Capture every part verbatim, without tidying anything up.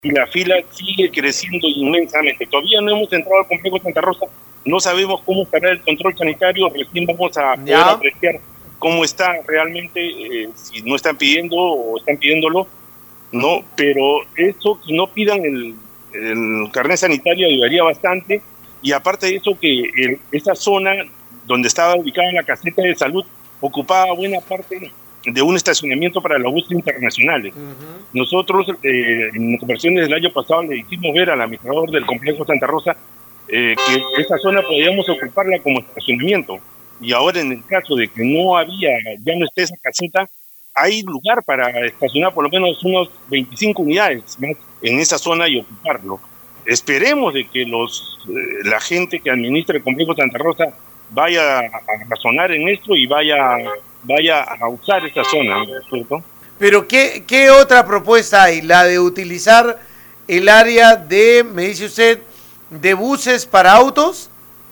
y la fila sigue creciendo inmensamente. Todavía no hemos entrado al complejo Santa Rosa, no sabemos cómo estará el control sanitario, recién vamos a poder ¿Ya? apreciar cómo está realmente, eh, si no están pidiendo o están pidiéndolo, no, pero eso que no pidan el, el carnet sanitario ayudaría bastante, y aparte de eso que el, esa zona donde estaba ubicada la caseta de salud ocupaba buena parte de un estacionamiento para los buses internacionales. Uh-huh. Nosotros eh, en operaciones del año pasado le hicimos ver al administrador del complejo Santa Rosa eh, que esa zona podíamos ocuparla como estacionamiento, y ahora en el caso de que no había, ya no esté esa caseta, hay lugar para estacionar por lo menos unos veinticinco unidades más en esa zona y ocuparlo. Esperemos de que los eh, la gente que administra el complejo Santa Rosa vaya a razonar en esto y vaya vaya a usar esta zona, ¿no es cierto? Pero ¿qué, qué otra propuesta hay? La de utilizar el área de, me dice usted, de buses para autos.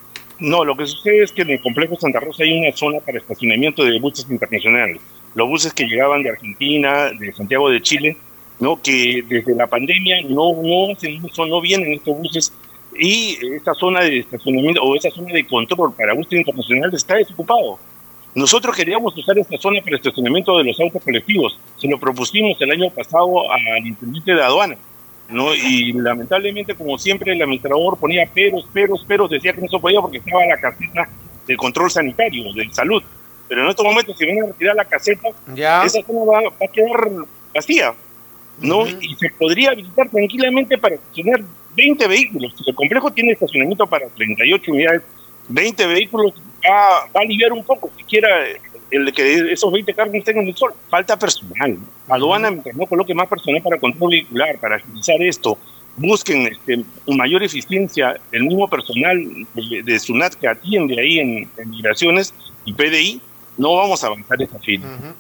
No, lo que sucede es que en el complejo Santa Rosa hay una zona para estacionamiento de buses internacionales. Los buses que llegaban de Argentina, de Santiago de Chile, ¿no? Que desde la pandemia no, no hacen uso, no vienen estos buses, y esta zona de estacionamiento o esa zona de control para buses internacionales está desocupado. Nosotros queríamos usar esta zona para el estacionamiento de los autos colectivos. Se lo propusimos el año pasado al intendente de aduana, ¿no? Y lamentablemente, como siempre, el administrador ponía peros, peros, peros, decía que no se podía porque estaba la caseta de control sanitario, de salud. Pero en estos momentos, si van a retirar la caseta, ¿Ya? esa zona va, va a quedar vacía, ¿no? Uh-huh. Y se podría habilitar tranquilamente para estacionar veinte vehículos. Si el complejo tiene estacionamiento para treinta y ocho unidades, veinte vehículos va, va a aliviar un poco, siquiera el que esos veinte carros estén en el sol. Falta personal. Aduana, mientras no coloque más personal para control vehicular, para agilizar esto, busquen este, mayor eficiencia, el mismo personal de, de SUNAT que atiende ahí en, en migraciones y P D I, no vamos a avanzar esta fila. Uh-huh.